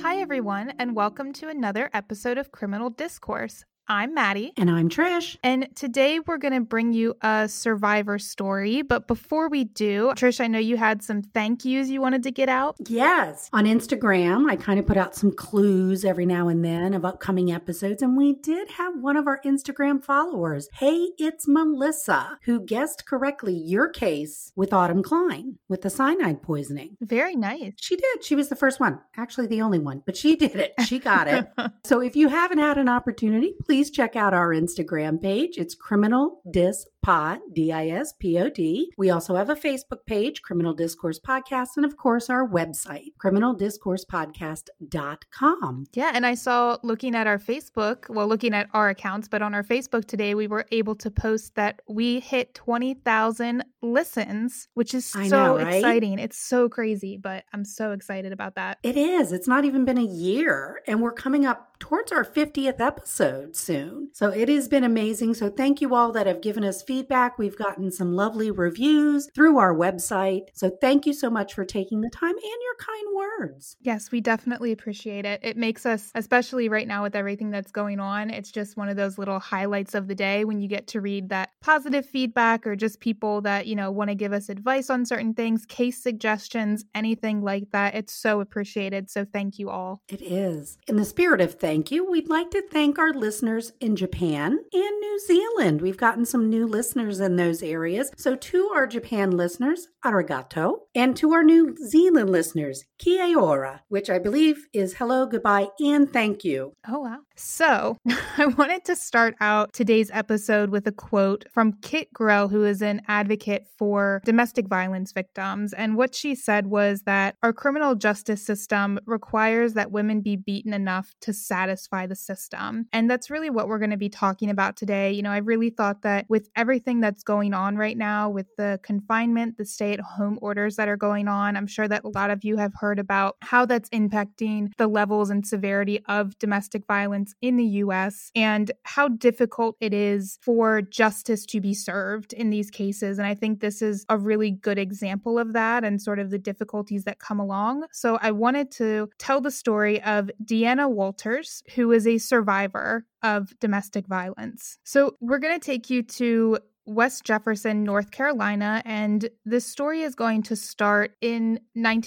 Hi, everyone, and welcome to another episode of Criminal Discourse. I'm Maddie. And I'm Trish. And today we're going to bring you a survivor story. But before we do, Trish, I know you had some thank yous you wanted to get out. Yes. On Instagram, I kind of put out some clues every now and then of upcoming episodes. And we did have one of our Instagram followers, Hey, it's Melissa, who guessed correctly your case with Autumn Klein with the cyanide poisoning. Very nice. She did. She was the first one. Actually, the only one. But she did it. She got it. So if you haven't had an opportunity, please check out our Instagram page. It's Criminal Dis Pod, DISPOD. We also have a Facebook page, Criminal Discourse Podcast, and of course our website, criminaldiscoursepodcast.com. Yeah, and I saw looking at our accounts, but on our Facebook today, we were able to post that we hit 20,000 listens, which is so exciting. It's so crazy, but I'm so excited about that. It is. It's not even been a year, and we're coming up towards our 50th episode soon. So it has been amazing. So thank you all that have given us feedback. We've gotten some lovely reviews through our website. So thank you so much for taking the time and your kind words. Yes, we definitely appreciate it. It makes us, especially right now with everything that's going on, it's just one of those little highlights of the day when you get to read that positive feedback or just people that, want to give us advice on certain things, case suggestions, anything like that. It's so appreciated. So thank you all. It is. In the spirit of thank you, we'd like to thank our listeners in Japan and New Zealand. We've gotten some new listeners in those areas. So to our Japan listeners, arigato. And to our New Zealand listeners, kia ora, which I believe is hello, goodbye, and thank you. Oh, wow. So I wanted to start out today's episode with a quote from Kit Grell, who is an advocate for domestic violence victims. And what she said was that our criminal justice system requires that women be beaten enough to satisfy the system. And that's really what we're going to be talking about today. I really thought that with everything that's going on right now, with the confinement, the stay-at-home orders that are going on, I'm sure that a lot of you have heard about how that's impacting the levels and severity of domestic violence in the U.S. and how difficult it is for justice to be served in these cases. And I think this is a really good example of that and sort of the difficulties that come along. So I wanted to tell the story of Deanna Walters, who is a survivor of domestic violence. So we're going to take you to West Jefferson, North Carolina, and this story is going to start in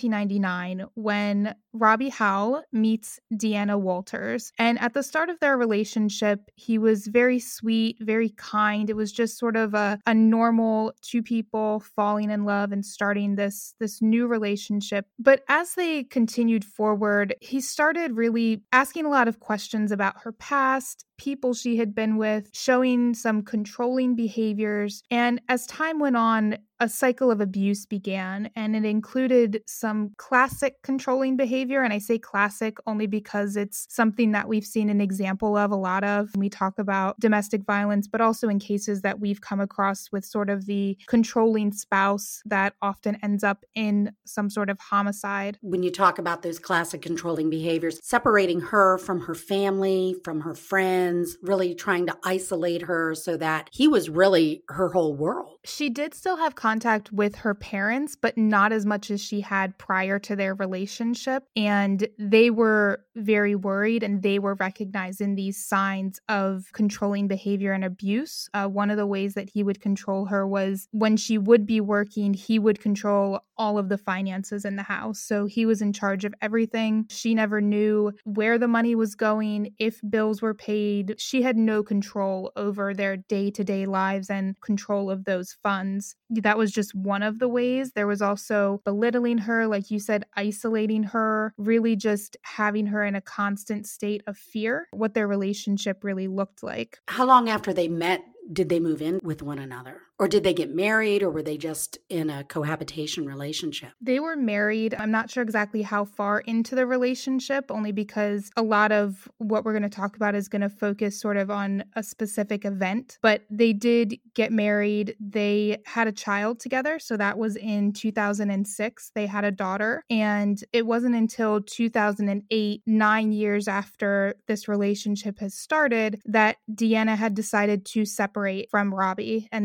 1999 when Robbie Howell meets Deanna Walters. And at the start of their relationship, he was very sweet, very kind. It was just sort of a normal two people falling in love and starting this new relationship. But as they continued forward, he started really asking a lot of questions about her past, people she had been with, showing some controlling behaviors. And as time went on, a cycle of abuse began, and it included some classic controlling behavior. And I say classic only because it's something that we've seen an example of a lot of when we talk about domestic violence, but also in cases that we've come across with sort of the controlling spouse that often ends up in some sort of homicide. When you talk about those classic controlling behaviors, separating her from her family, from her friends, really trying to isolate her so that he was really her whole world. She did still have contact with her parents, but not as much as she had prior to their relationship. And they were very worried and they were recognizing these signs of controlling behavior and abuse. One of the ways that he would control her was when she would be working, he would control all of the finances in the house. So he was in charge of everything. She never knew where the money was going, if bills were paid. She had no control over their day-to-day lives and control of those funds. That was just one of the ways. There was also belittling her, like you said, isolating her, really just having her in a constant state of fear, what their relationship really looked like. How long after they met did they move in with one another? Or did they get married, or were they just in a cohabitation relationship? They were married. I'm not sure exactly how far into the relationship, only because a lot of what we're going to talk about is going to focus sort of on a specific event. But they did get married. They had a child together. So that was in 2006. They had a daughter. And it wasn't until 2008, 9 years after this relationship has started, that Deanna had decided to separate from Robbie. And this was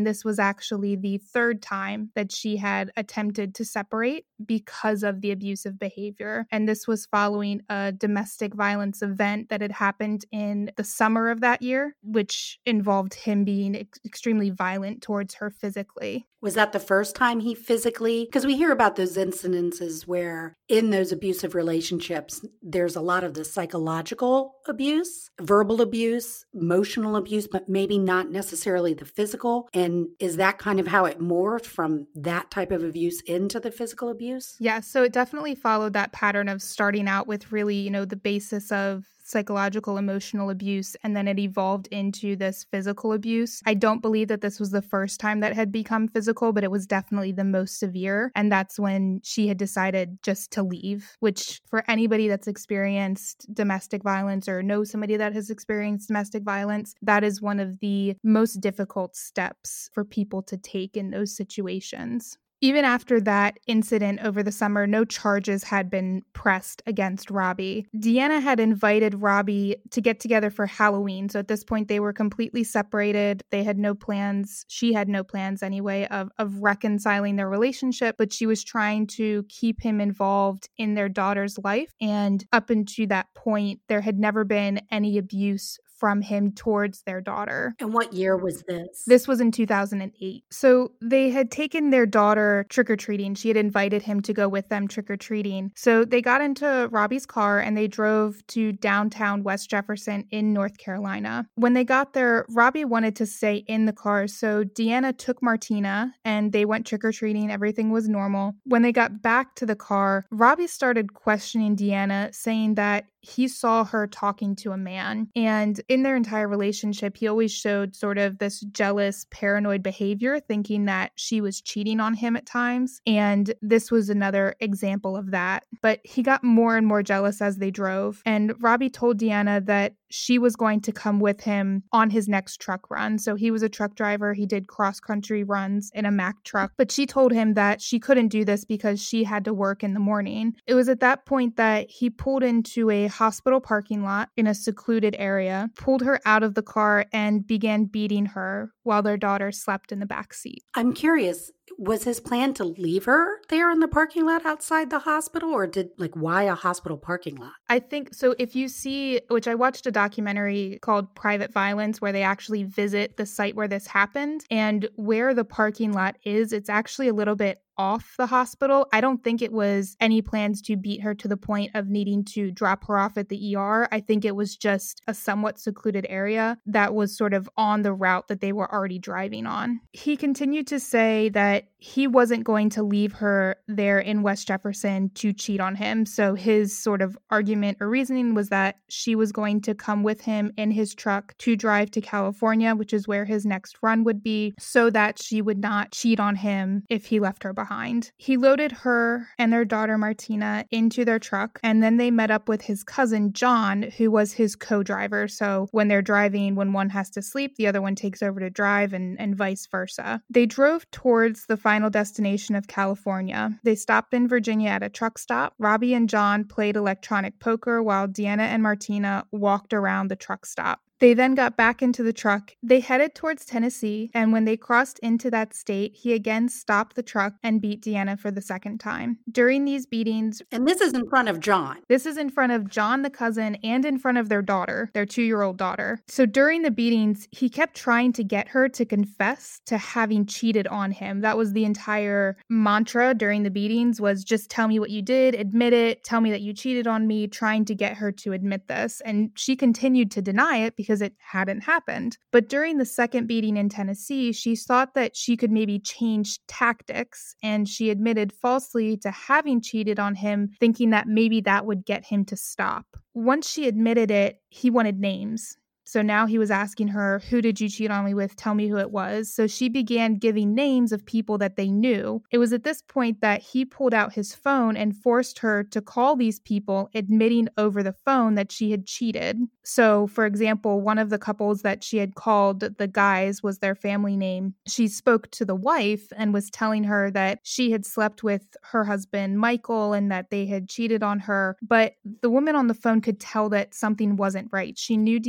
actually the third time that she had attempted to separate because of the abusive behavior. And this was following a domestic violence event that had happened in the summer of that year, which involved him being extremely violent towards her physically. Was that the first time he physically? Because we hear about those incidences where in those abusive relationships, there's a lot of the psychological abuse, verbal abuse, emotional abuse, but maybe not necessarily the physical. And is that kind of how it morphed from that type of abuse into the physical abuse? Yeah, so it definitely followed that pattern of starting out with really, the basis of psychological, emotional abuse, and then it evolved into this physical abuse. I don't believe that this was the first time that had become physical, but it was definitely the most severe. And that's when she had decided just to leave, which for anybody that's experienced domestic violence or knows somebody that has experienced domestic violence, that is one of the most difficult steps for people to take in those situations. Even after that incident over the summer, no charges had been pressed against Robbie. Deanna had invited Robbie to get together for Halloween. So at this point, they were completely separated. They had no plans. She had no plans anyway of reconciling their relationship, but she was trying to keep him involved in their daughter's life. And up until that point, there had never been any abuse from him towards their daughter. And what year was this? This was in 2008. So they had taken their daughter trick-or-treating. She had invited him to go with them trick-or-treating. So they got into Robbie's car and they drove to downtown West Jefferson in North Carolina. When they got there, Robbie wanted to stay in the car. So Deanna took Martina and they went trick-or-treating. Everything was normal. When they got back to the car, Robbie started questioning Deanna, saying that he saw her talking to a man. And in their entire relationship, he always showed sort of this jealous, paranoid behavior, thinking that she was cheating on him at times. And this was another example of that. But he got more and more jealous as they drove. And Robbie told Deanna that she was going to come with him on his next truck run. So he was a truck driver. He did cross-country runs in a Mack truck. But she told him that she couldn't do this because she had to work in the morning. It was at that point that he pulled into a hospital parking lot in a secluded area, pulled her out of the car, and began beating her while their daughter slept in the back seat. I'm curious, was his plan to leave her there in the parking lot outside the hospital, or why a hospital parking lot? I think so. If you see, which I watched a documentary called Private Violence, where they actually visit the site where this happened, and where the parking lot is, it's actually a little bit off the hospital. I don't think it was any plans to beat her to the point of needing to drop her off at the ER. I think it was just a somewhat secluded area that was sort of on the route that they were already driving on. He continued to say that he wasn't going to leave her there in West Jefferson to cheat on him. So his sort of argument or reasoning was that she was going to come with him in his truck to drive to California, which is where his next run would be, so that she would not cheat on him if he left her behind. He loaded her and their daughter Martina into their truck, and then they met up with his cousin John, who was his co-driver. So when they're driving, when one has to sleep, the other one takes over to drive, and vice versa. They drove towards the final destination of California. They stopped in Virginia at a truck stop. Robbie and John played electronic poker while Deanna and Martina walked around the truck stop. They then got back into the truck. They headed towards Tennessee, and when they crossed into that state, he again stopped the truck and beat Deanna for the second time. During these beatings... And this is in front of John. This is in front of John, the cousin, and in front of their daughter, their 2-year-old daughter. So during the beatings, he kept trying to get her to confess to having cheated on him. That was the entire mantra during the beatings, was just tell me what you did, admit it, tell me that you cheated on me, trying to get her to admit this. And she continued to deny it because it hadn't happened. But during the second beating in Tennessee, she thought that she could maybe change tactics, and she admitted falsely to having cheated on him, thinking that maybe that would get him to stop. Once she admitted it, he wanted names. So now he was asking her, who did you cheat on me with? Tell me who it was. So she began giving names of people that they knew. It was at this point that he pulled out his phone and forced her to call these people, admitting over the phone that she had cheated. So, for example, one of the couples that she had called, the guys was their family name. She spoke to the wife and was telling her that she had slept with her husband, Michael, and that they had cheated on her. But the woman on the phone could tell that something wasn't right. She knew Deanna.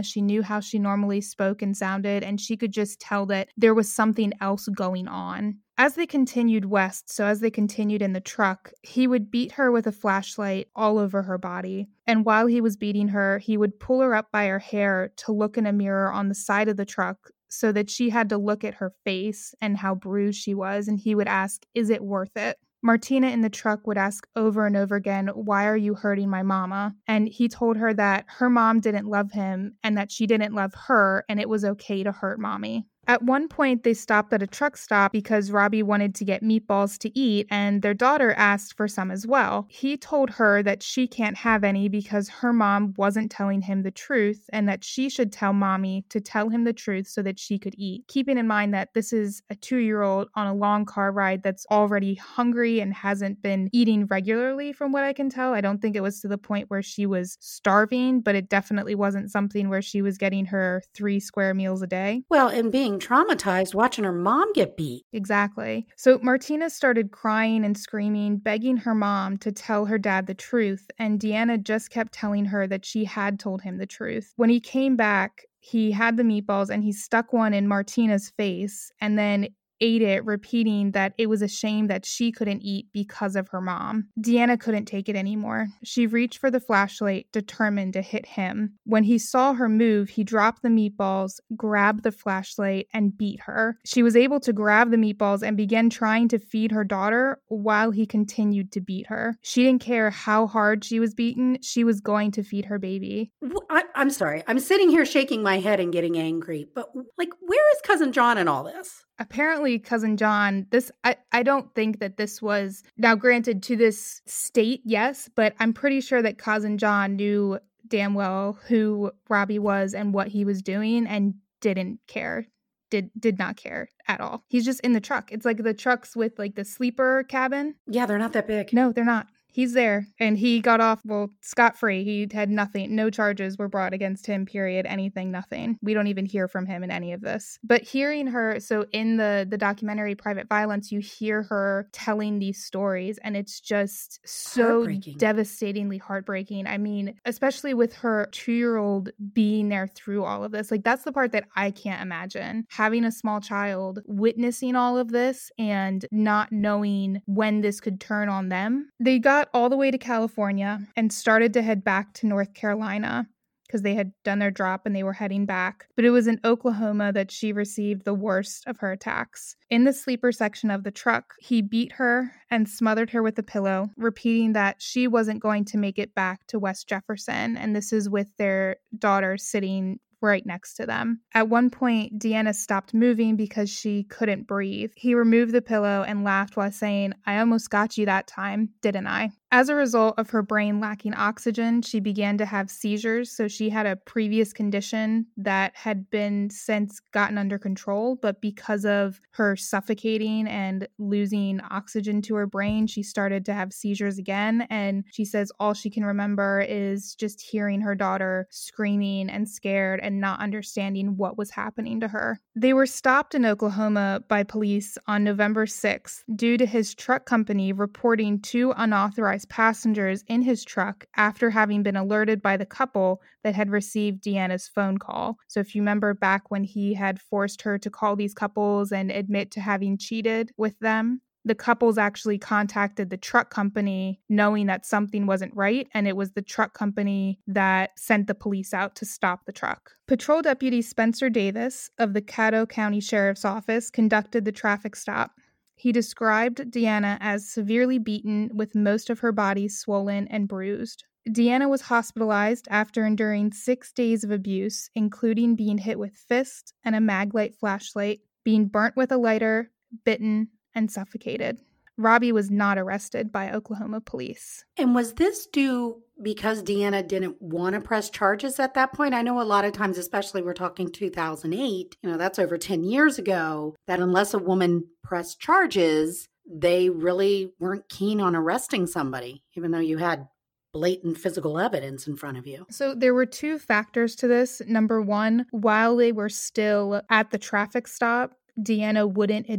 She knew how she normally spoke and sounded, and she could just tell that there was something else going on. As they continued west, so as they continued in the truck, he would beat her with a flashlight all over her body. And while he was beating her, he would pull her up by her hair to look in a mirror on the side of the truck so that she had to look at her face and how bruised she was. And he would ask, "Is it worth it?" Martina in the truck would ask over and over again, "Why are you hurting my mama?" And he told her that her mom didn't love him and that she didn't love her, and it was okay to hurt mommy. At one point, they stopped at a truck stop because Robbie wanted to get meatballs to eat, and their daughter asked for some as well. He told her that she can't have any because her mom wasn't telling him the truth, and that she should tell mommy to tell him the truth so that she could eat. Keeping in mind that this is a 2-year-old on a long car ride that's already hungry and hasn't been eating regularly, from what I can tell. I don't think it was to the point where she was starving, but it definitely wasn't something where she was getting her 3 square meals a day. Well, and being traumatized watching her mom get beat. Exactly. So Martina started crying and screaming, begging her mom to tell her dad the truth, and Deanna just kept telling her that she had told him the truth. When he came back, he had the meatballs and he stuck one in Martina's face and then ate it, repeating that it was a shame that she couldn't eat because of her mom. Deanna couldn't take it anymore. She reached for the flashlight, determined to hit him. When he saw her move, he dropped the meatballs, grabbed the flashlight, and beat her. She was able to grab the meatballs and began trying to feed her daughter while he continued to beat her. She didn't care how hard she was beaten. She was going to feed her baby. I'm sorry. I'm sitting here shaking my head and getting angry, but where is Cousin John in all this? Apparently, Cousin John, I don't think that this was, now granted to this state, yes, but I'm pretty sure that Cousin John knew damn well who Robbie was and what he was doing and didn't care. Did not care at all. He's just in the truck. It's like the trucks with like the sleeper cabin. Yeah, they're not that big. No, they're not. He's there, and he got off, scot-free. He had nothing. No charges were brought against him, period. Anything, nothing. We don't even hear from him in any of this. But hearing her, so in the documentary Private Violence, you hear her telling these stories, and it's just so devastatingly heartbreaking. I mean, especially with her 2-year-old being there through all of this. Like, that's the part that I can't imagine. Having a small child, witnessing all of this, and not knowing when this could turn on them. They got all the way to California and started to head back to North Carolina because they had done their drop and they were heading back. But it was in Oklahoma that she received the worst of her attacks. In the sleeper section of the truck, he beat her and smothered her with a pillow, repeating that she wasn't going to make it back to West Jefferson. And this is with their daughter sitting right next to them. At one point, Deanna stopped moving because she couldn't breathe. He removed the pillow and laughed while saying, "I almost got you that time, didn't I?" As a result of her brain lacking oxygen, she began to have seizures. So she had a previous condition that had been since gotten under control, but because of her suffocating and losing oxygen to her brain, she started to have seizures again. And she says all she can remember is just hearing her daughter screaming and scared and not understanding what was happening to her. They were stopped in Oklahoma by police on November 6th due to his truck company reporting 2 unauthorized passengers in his truck after having been alerted by the couple that had received Deanna's phone call. So if you remember back when he had forced her to call these couples and admit to having cheated with them, the couples actually contacted the truck company knowing that something wasn't right, and it was the truck company that sent the police out to stop the truck. Patrol Deputy Spencer Davis of the Caddo County Sheriff's Office conducted the traffic stop. He described Deanna as severely beaten with most of her body swollen and bruised. Deanna was hospitalized after enduring 6 days of abuse, including being hit with fists and a Maglite flashlight, being burnt with a lighter, bitten, and suffocated. Robbie was not arrested by Oklahoma police. And was this due because Deanna didn't want to press charges at that point? I know a lot of times, especially we're talking 2008, that's over 10 years ago, that unless a woman pressed charges, they really weren't keen on arresting somebody, even though you had blatant physical evidence in front of you. So there were 2 factors to this. Number one, while they were still at the traffic stop, Deanna wouldn't admit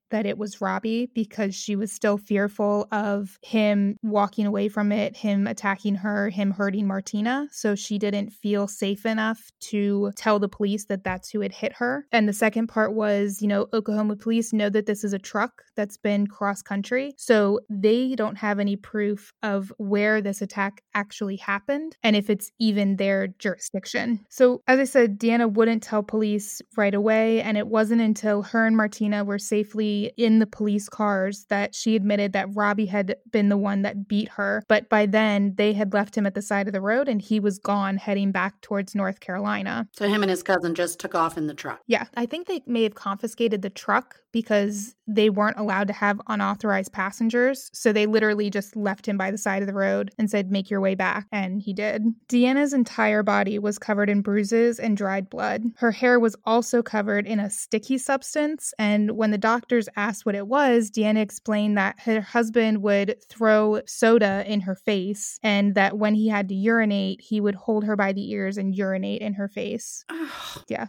that it was Robbie because she was still fearful of him walking away from it, him attacking her, him hurting Martina. So she didn't feel safe enough to tell the police that that's who had hit her. And the second part was, Oklahoma police know that this is a truck that's been cross country. So they don't have any proof of where this attack actually happened and if it's even their jurisdiction. So as I said, Deanna wouldn't tell police right away. And it wasn't until her and Martina were safely in the police cars that she admitted that Robbie had been the one that beat her. But by then, they had left him at the side of the road and he was gone heading back towards North Carolina. So him and his cousin just took off in the truck. Yeah, I think they may have confiscated the truck because they weren't allowed to have unauthorized passengers. So they literally just left him by the side of the road and said, make your way back. And he did. Deanna's entire body was covered in bruises and dried blood. Her hair was also covered in a sticky substance. And when the doctors asked what it was, Deanna explained that her husband would throw soda in her face and that when he had to urinate, he would hold her by the ears and urinate in her face. Yeah.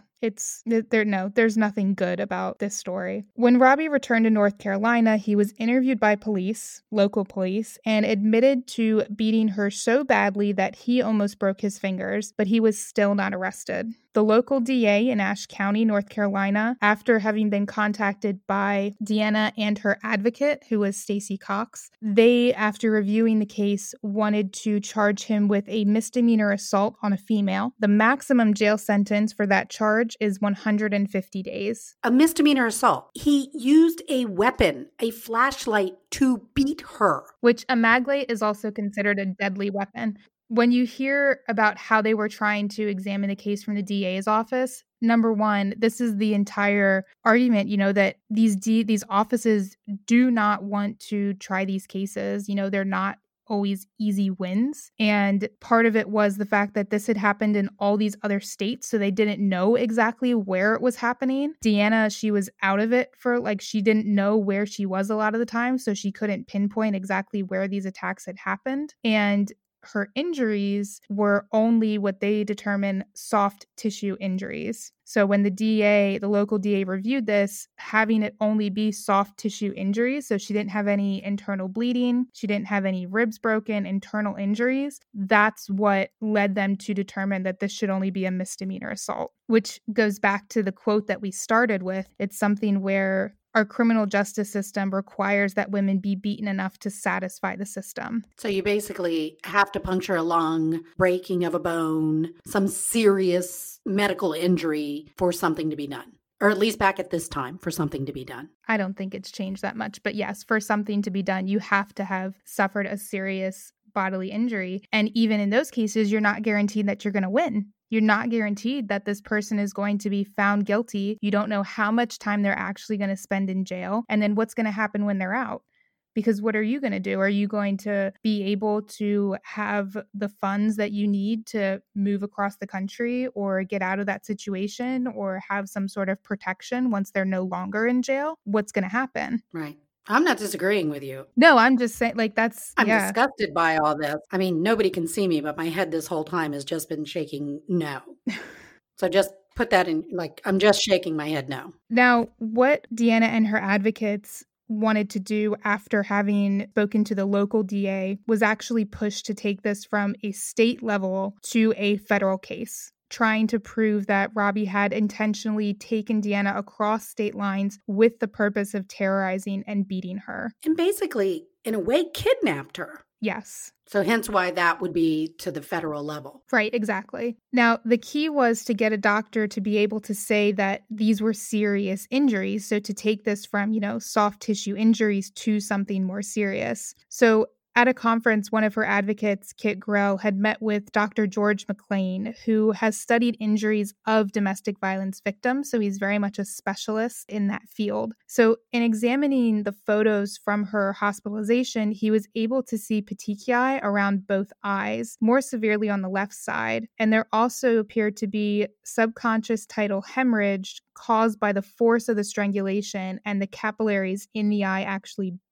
There's nothing good about this story. When Robbie returned to North Carolina, he was interviewed by police, local police, and admitted to beating her so badly that he almost broke his fingers, but he was still not arrested. The local DA in Ashe County, North Carolina, after having been contacted by Deanna and her advocate, who was Stacey Cox, they, after reviewing the case, wanted to charge him with a misdemeanor assault on a female. The maximum jail sentence for that charge is 150 days. A misdemeanor assault. He used a weapon, a flashlight, to beat her. Which a maglite is also considered a deadly weapon. When you hear about how they were trying to examine the case from the DA's office, number one, this is the entire argument, that these offices do not want to try these cases. They're not always easy wins. And part of it was the fact that this had happened in all these other states, so they didn't know exactly where it was happening. Deanna, she was out of it she didn't know where she was a lot of the time, so she couldn't pinpoint exactly where these attacks had happened. And her injuries were only what they determine soft tissue injuries. So when the local DA reviewed this, having it only be soft tissue injuries, so she didn't have any internal bleeding, she didn't have any ribs broken, internal injuries, that's what led them to determine that this should only be a misdemeanor assault, which goes back to the quote that we started with. It's something where our criminal justice system requires that women be beaten enough to satisfy the system. So you basically have to puncture a lung, breaking of a bone, some serious medical injury for something to be done. Or at least back at this time, for something to be done. I don't think it's changed that much. But yes, for something to be done, you have to have suffered a serious bodily injury. And even in those cases, you're not guaranteed that you're going to win. You're not guaranteed that this person is going to be found guilty. You don't know how much time they're actually going to spend in jail. And then what's going to happen when they're out? Because what are you going to do? Are you going to be able to have the funds that you need to move across the country or get out of that situation or have some sort of protection once they're no longer in jail? What's going to happen? Right. I'm not disagreeing with you. No, I'm just saying I'm disgusted by all this. I mean, nobody can see me, but my head this whole time has just been shaking no. So just put that in, I'm just shaking my head no. Now, what Deanna and her advocates wanted to do after having spoken to the local DA was actually push to take this from a state level to a federal case, trying to prove that Robbie had intentionally taken Deanna across state lines with the purpose of terrorizing and beating her. And basically, in a way, kidnapped her. Yes. So hence why that would be to the federal level. Right, exactly. Now, the key was to get a doctor to be able to say that these were serious injuries. So to take this from, soft tissue injuries to something more serious. So at a conference, one of her advocates, Kit Grell, had met with Dr. George McLean, who has studied injuries of domestic violence victims. So he's very much a specialist in that field. So in examining the photos from her hospitalization, he was able to see petechiae around both eyes, more severely on the left side. And there also appeared to be subconscious tidal hemorrhage caused by the force of the strangulation and the capillaries in the eye actually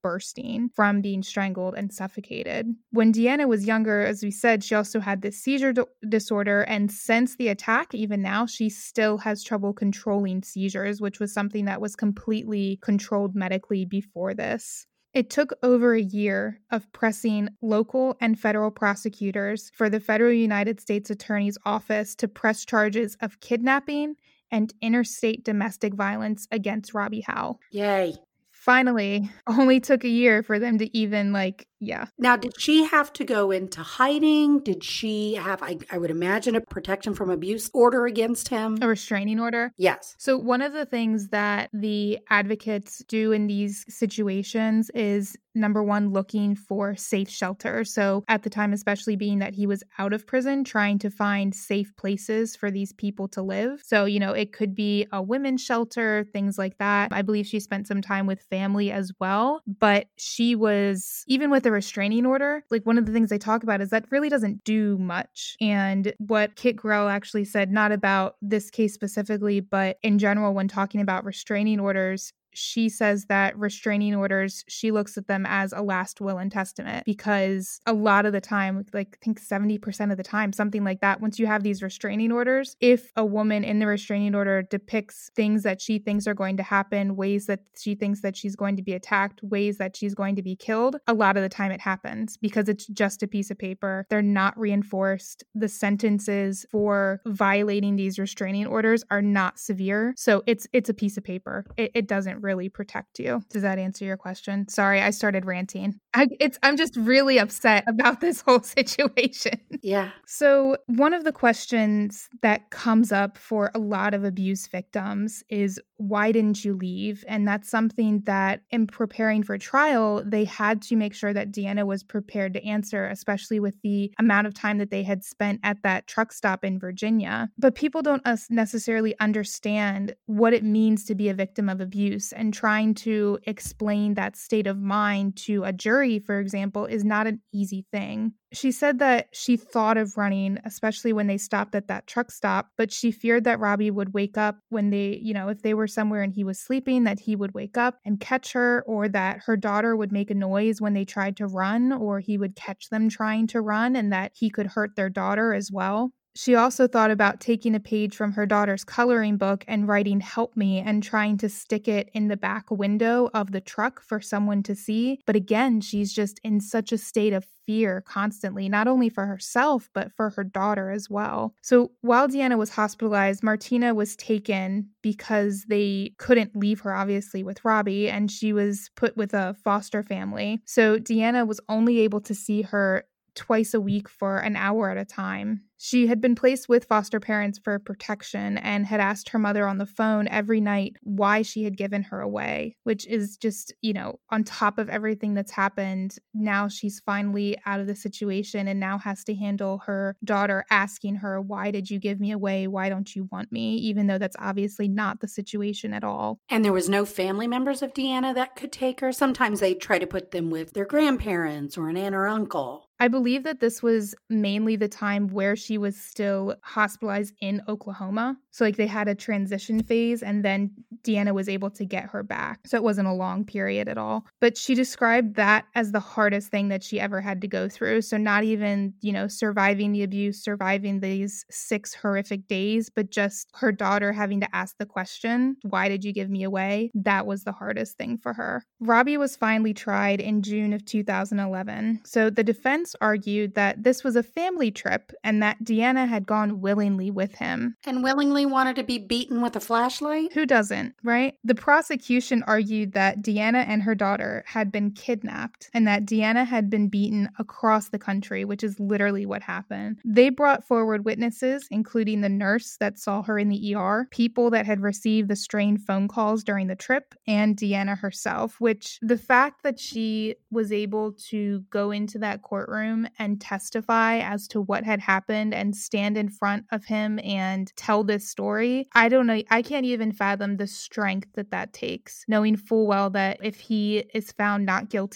bursting from being strangled and suffocated. When Deanna was younger, as we said, she also had this seizure disorder. And since the attack, even now, she still has trouble controlling seizures, which was something that was completely controlled medically before this. It took over a year of pressing local and federal prosecutors for the federal United States Attorney's Office to press charges of kidnapping and interstate domestic violence against Robbie Howe. Yay. Finally, only took a year for them to even Now, did she have to go into hiding? Did she have, I would imagine, a protection from abuse order against him? A restraining order? Yes. So one of the things that the advocates do in these situations is, number one, looking for safe shelter. So at the time, especially being that he was out of prison, trying to find safe places for these people to live. So, it could be a women's shelter, things like that. I believe she spent some time with family as well. But she was, even with the restraining order, one of the things they talk about is that really doesn't do much. And what Kit Grell actually said, not about this case specifically, but in general, when talking about restraining orders, she says that restraining orders, she looks at them as a last will and testament, because a lot of the time, I think 70% of the time, something like that, once you have these restraining orders, if a woman in the restraining order depicts things that she thinks are going to happen, ways that she thinks that she's going to be attacked, ways that she's going to be killed, a lot of the time it happens because it's just a piece of paper. They're not reinforced. The sentences for violating these restraining orders are not severe. So it's a piece of paper. It doesn't really protect you. Does that answer your question? Sorry, I started ranting. I'm just really upset about this whole situation. Yeah. So one of the questions that comes up for a lot of abuse victims is, why didn't you leave? And that's something that in preparing for trial, they had to make sure that Deanna was prepared to answer, especially with the amount of time that they had spent at that truck stop in Virginia. But people don't necessarily understand what it means to be a victim of abuse, and trying to explain that state of mind to a jury, for example, is not an easy thing. She said that she thought of running, especially when they stopped at that truck stop, but she feared that Robbie would wake up when they, if they were somewhere and he was sleeping, that he would wake up and catch her, or that her daughter would make a noise when they tried to run, or he would catch them trying to run, and that he could hurt their daughter as well. She also thought about taking a page from her daughter's coloring book and writing "help me" and trying to stick it in the back window of the truck for someone to see. But again, she's just in such a state of fear constantly, not only for herself, but for her daughter as well. So while Deanna was hospitalized, Martina was taken because they couldn't leave her, obviously, with Robbie, and she was put with a foster family. So Deanna was only able to see her twice a week for an hour at a time. She had been placed with foster parents for protection and had asked her mother on the phone every night why she had given her away, which is just, on top of everything that's happened. Now she's finally out of the situation and now has to handle her daughter asking her, why did you give me away? Why don't you want me? Even though that's obviously not the situation at all. And there was no family members of Deanna that could take her. Sometimes they try to put them with their grandparents or an aunt or uncle. I believe that this was mainly the time where she was still hospitalized in Oklahoma. So they had a transition phase, and then Deanna was able to get her back. So it wasn't a long period at all. But she described that as the hardest thing that she ever had to go through. So not even, surviving the abuse, surviving these 6 horrific days, but just her daughter having to ask the question, why did you give me away? That was the hardest thing for her. Robbie was finally tried in June of 2011. So the defense argued that this was a family trip and that Deanna had gone willingly with him. And willingly wanted to be beaten with a flashlight? Who doesn't, right? The prosecution argued that Deanna and her daughter had been kidnapped and that Deanna had been beaten across the country, which is literally what happened. They brought forward witnesses, including the nurse that saw her in the ER, people that had received the strained phone calls during the trip, and Deanna herself, which the fact that she was able to go into that courtroom and testify as to what had happened and stand in front of him and tell this story, I don't know. I can't even fathom the strength that takes, knowing full well that if he is found not guilty,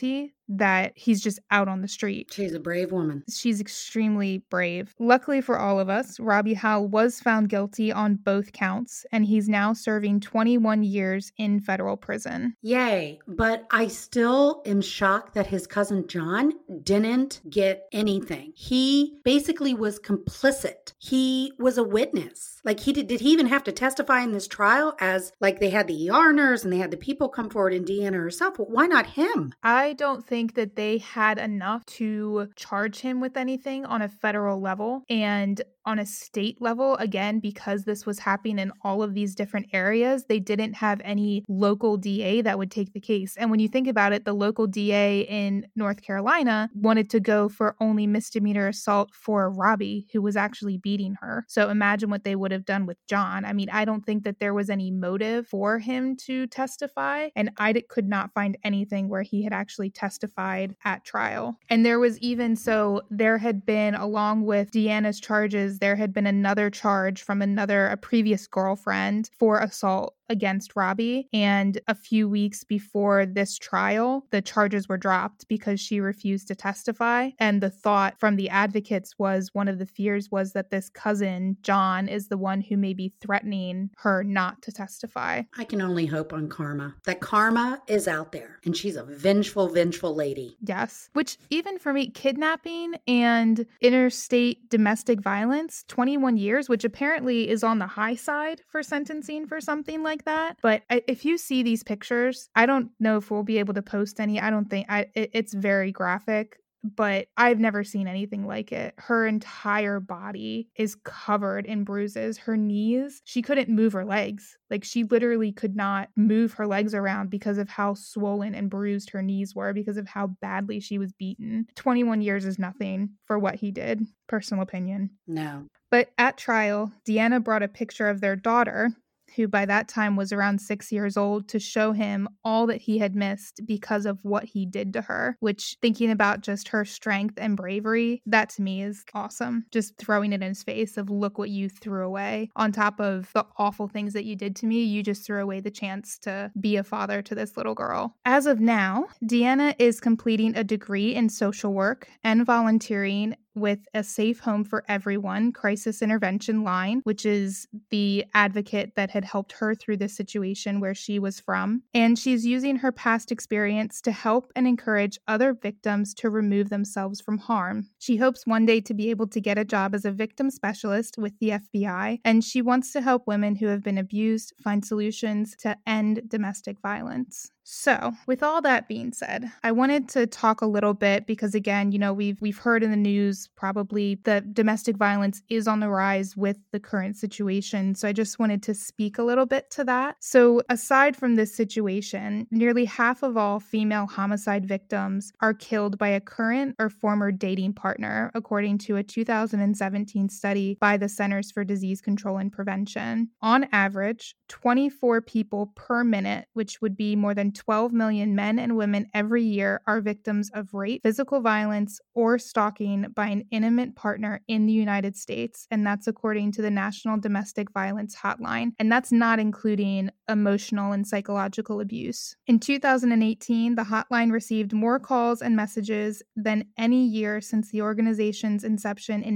that he's just out on the street. She's a brave woman. She's extremely brave. Luckily for all of us, Robbie Howell was found guilty on both counts, and he's now serving 21 years in federal prison. Yay. But I still am shocked that his cousin John didn't get anything. He basically was complicit. He was a witness. Like, did he even have to testify in this trial, as like they had the ER nurse and they had the people come forward and Deanna herself? Well, why not him? I don't think that they had enough to charge him with anything on a federal level. And on a state level, again, because this was happening in all of these different areas, they didn't have any local DA that would take the case. And when you think about it, the local DA in North Carolina wanted to go for only misdemeanor assault for Robbie, who was actually beating her. So imagine what they would have done with John. I mean, I don't think that there was any motive for him to testify, and I could not find anything where he had actually testified at trial. And there had been, along with Deanna's charges, there had been another charge from a previous girlfriend for assault against Robbie. And a few weeks before this trial, the charges were dropped because she refused to testify. And the thought from the advocates was, one of the fears was that this cousin, John, is the one who may be threatening her not to testify. I can only hope on karma. That karma is out there, and she's a vengeful lady. Yes. Which, even for me, kidnapping and interstate domestic violence, 21 years, which apparently is on the high side for sentencing for something like that. But if you see these pictures, I don't know if we'll be able to post any. I don't think it's very graphic, but I've never seen anything like it. Her entire body is covered in bruises. Her knees, she couldn't move her legs. Like, she literally could not move her legs around because of how swollen and bruised her knees were, because of how badly she was beaten. 21 years is nothing for what he did. Personal opinion. No. But at trial, Deanna brought a picture of their daughter, who by that time was around 6 years old, to show him all that he had missed because of what he did to her, which, thinking about just her strength and bravery, that to me is awesome. Just throwing it in his face of, look what you threw away. On top of the awful things that you did to me, you just threw away the chance to be a father to this little girl. As of now, Deanna is completing a degree in social work and volunteering with a Safe Home for Everyone crisis intervention line, which is the advocate that had helped her through this situation where she was from. And she's using her past experience to help and encourage other victims to remove themselves from harm. She hopes one day to be able to get a job as a victim specialist with the FBI, and she wants to help women who have been abused find solutions to end domestic violence. So, with all that being said, I wanted to talk a little bit because, again, we've heard in the news probably that domestic violence is on the rise with the current situation. So I just wanted to speak a little bit to that. So aside from this situation, nearly half of all female homicide victims are killed by a current or former dating partner, according to a 2017 study by the Centers for Disease Control and Prevention. On average, 24 people per minute, which would be more than 12 million men and women every year, are victims of rape, physical violence, or stalking by an intimate partner in the United States. And that's according to the National Domestic Violence Hotline. And that's not including emotional and psychological abuse. In 2018, the hotline received more calls and messages than any year since the organization's inception in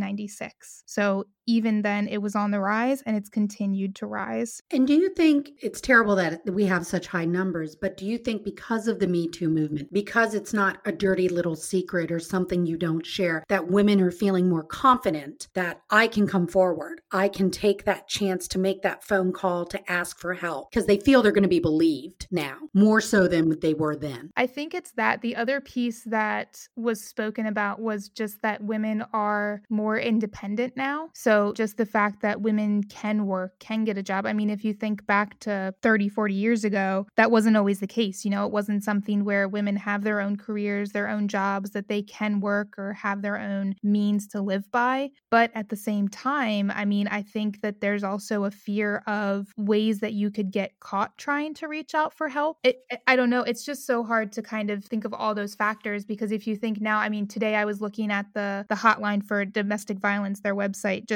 1996. So even then, it was on the rise, and it's continued to rise. And do you think it's terrible that we have such high numbers, but do you think because of the Me Too movement, because it's not a dirty little secret or something you don't share, that women are feeling more confident that I can come forward, I can take that chance to make that phone call to ask for help, because they feel they're going to be believed now, more so than they were then? I think it's that. The other piece that was spoken about was just that women are more independent now. So just the fact that women can work, can get a job. I mean, if you think back to 30, 40 years ago, that wasn't always the case. It wasn't something where women have their own careers, their own jobs, that they can work or have their own means to live by. But at the same time, I mean, I think that there's also a fear of ways that you could get caught trying to reach out for help. I don't know. It's just so hard to kind of think of all those factors, because if you think now, I mean, today I was looking at the hotline for domestic violence, their website, just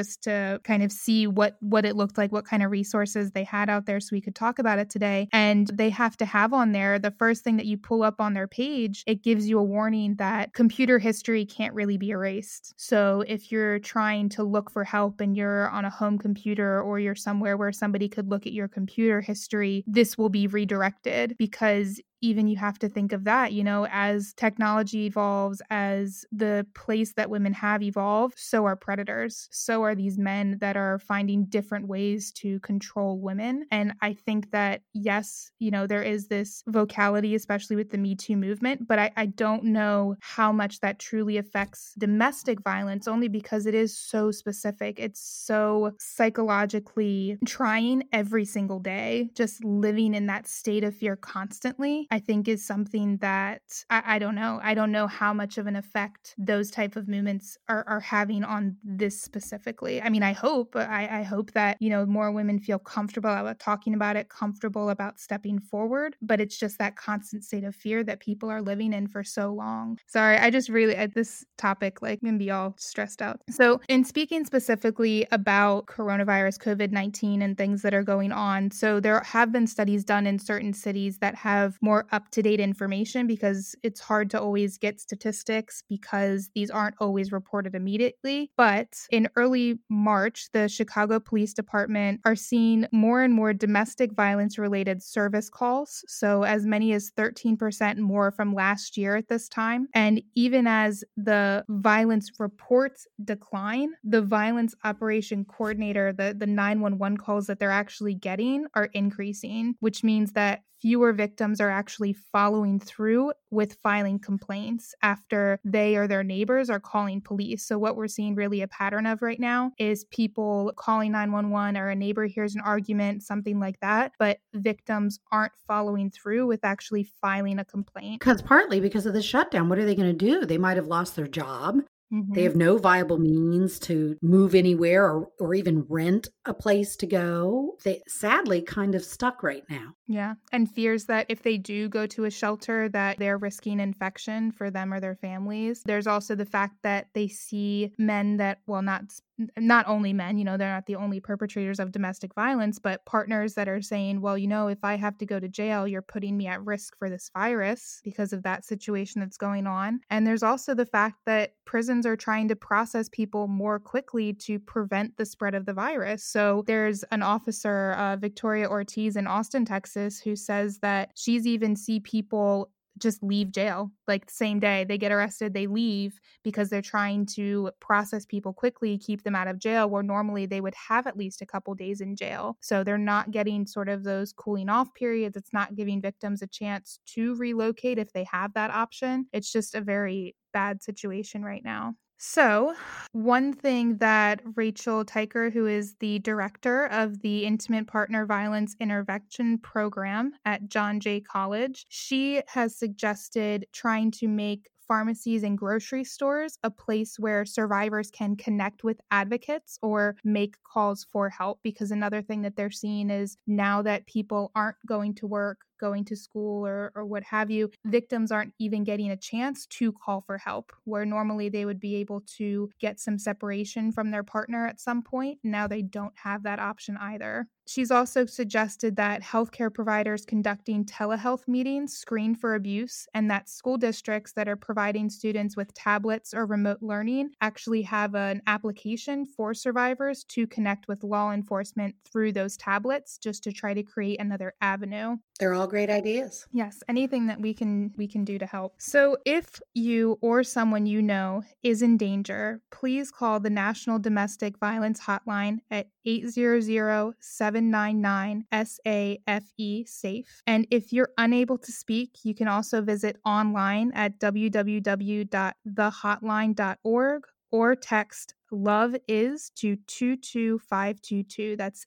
just to kind of see what it looked like, what kind of resources they had out there so we could talk about it today. And they have to have on there, the first thing that you pull up on their page, it gives you a warning that computer history can't really be erased. So if you're trying to look for help and you're on a home computer or you're somewhere where somebody could look at your computer history, this will be redirected, because even you have to think of that, as technology evolves, as the place that women have evolved, so are predators. So are these men that are finding different ways to control women. And I think that, yes, there is this vocality, especially with the Me Too movement, but I don't know how much that truly affects domestic violence, only because it is so specific. It's so psychologically trying every single day, just living in that state of fear constantly, I think is something that I don't know. I don't know how much of an effect those type of movements are having on this specifically. I mean, I hope that, more women feel comfortable about talking about it, comfortable about stepping forward, but it's just that constant state of fear that people are living in for so long. Sorry, I just really, at this topic, like, I'm gonna be all stressed out. So in speaking specifically about coronavirus, COVID-19 and things that are going on, so there have been studies done in certain cities that have more up-to-date information, because it's hard to always get statistics because these aren't always reported immediately. But in early March, the Chicago Police Department are seeing more and more domestic violence-related service calls. So as many as 13% more from last year at this time. And even as the violence reports decline, the violence operation coordinator, the 911 calls that they're actually getting are increasing, which means that fewer victims are actually following through with filing complaints after they or their neighbors are calling police. So what we're seeing really a pattern of right now is people calling 911, or a neighbor hears an argument, something like that, but victims aren't following through with actually filing a complaint. Partly because of the shutdown. What are they going to do? They might have lost their job. They have no viable means to move anywhere or even rent a place to go. They sadly kind of stuck right now. Yeah. And fears that if they do go to a shelter, that they're risking infection for them or their families. There's also the fact that they see men that, well, not only men, they're not the only perpetrators of domestic violence, but partners that are saying, well, if I have to go to jail, you're putting me at risk for this virus because of that situation that's going on. And there's also the fact that prisons are trying to process people more quickly to prevent the spread of the virus. So there's an officer, Victoria Ortiz in Austin, Texas, who says that she's even see people just leave jail, like the same day they get arrested, they leave because they're trying to process people quickly, keep them out of jail, where normally they would have at least a couple days in jail. So they're not getting sort of those cooling off periods. It's not giving victims a chance to relocate if they have that option. It's just a very bad situation right now. So, one thing that Rachel Teicher, who is the director of the Intimate Partner Violence Intervention Program at John Jay College, she has suggested trying to make pharmacies and grocery stores a place where survivors can connect with advocates or make calls for help. Because another thing that they're seeing is, now that people aren't going to work, going to school, or what have you, victims aren't even getting a chance to call for help, where normally they would be able to get some separation from their partner at some point. Now they don't have that option either. She's also suggested that healthcare providers conducting telehealth meetings screen for abuse, and that school districts that are providing students with tablets or remote learning actually have an application for survivors to connect with law enforcement through those tablets, just to try to create another avenue. They're all great ideas. Yes, anything that we can do to help. So if you or someone you know is in danger, please call the National Domestic Violence Hotline at 800-799-SAFE SAFE. And if you're unable to speak, you can also visit online at www.thehotline.org or text LOVE IS to 22522. That's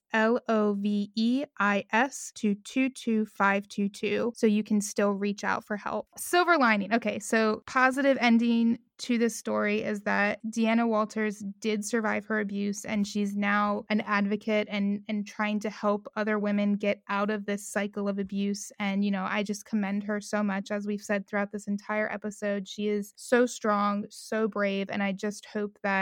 LOVEIS to 22522. So you can still reach out for help. Silver lining. Okay, so positive ending to this story is that Deanna Walters did survive her abuse, and she's now an advocate and trying to help other women get out of this cycle of abuse. And, I just commend her so much. As we've said throughout this entire episode, she is so strong, so brave, and I just hope that the courage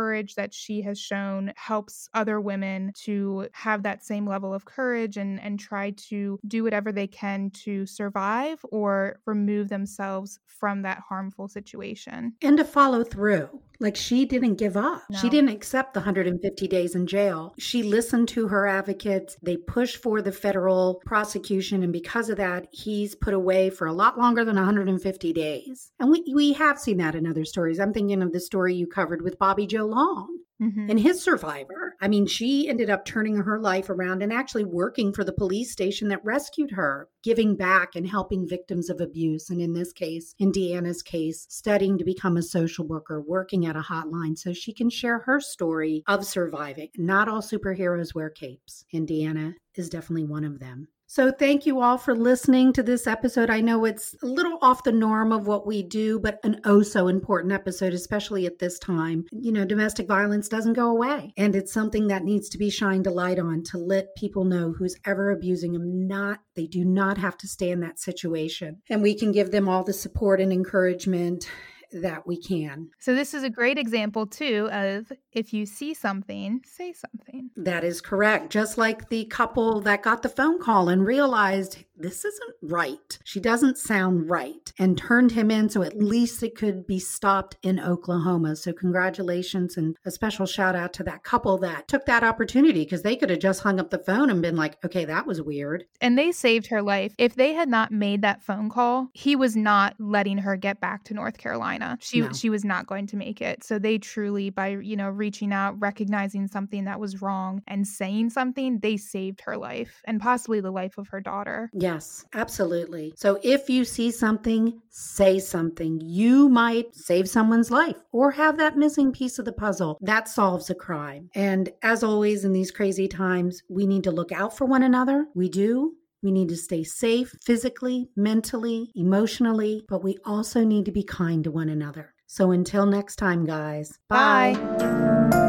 courage that she has shown helps other women to have that same level of courage and try to do whatever they can to survive or remove themselves from that harmful situation. And to follow through. Like, she didn't give up. No. She didn't accept the 150 days in jail. She listened to her advocates. They pushed for the federal prosecution. And because of that, he's put away for a lot longer than 150 days. And we have seen that in other stories. I'm thinking of the story you covered with Bobby Joe Long. Mm-hmm. And his survivor. I mean, she ended up turning her life around and actually working for the police station that rescued her, giving back and helping victims of abuse. And in this case, in Deanna's case, studying to become a social worker, working at a hotline so she can share her story of surviving. Not all superheroes wear capes, and Deanna is definitely one of them. So thank you all for listening to this episode. I know it's a little off the norm of what we do, but an oh so important episode, especially at this time. You know, domestic violence doesn't go away, and it's something that needs to be shined a light on to let people know who's ever abusing them. They do not have to stay in that situation, and we can give them all the support and encouragement that we can. So this is a great example too of if you see something, say something. That is correct. Just like the couple that got the phone call and realized this isn't right. She doesn't sound right, and turned him in so at least it could be stopped in Oklahoma. So congratulations and a special shout out to that couple that took that opportunity, because they could have just hung up the phone and been like, okay, that was weird. And they saved her life. If they had not made that phone call, he was not letting her get back to North Carolina. She was not going to make it. So they truly, by, reaching out, recognizing something that was wrong and saying something, they saved her life and possibly the life of her daughter. Yes, absolutely. So if you see something, say something. You might save someone's life or have that missing piece of the puzzle that solves a crime. And as always in these crazy times, we need to look out for one another. We do. We need to stay safe physically, mentally, emotionally, but we also need to be kind to one another. So until next time, guys. Bye. Bye.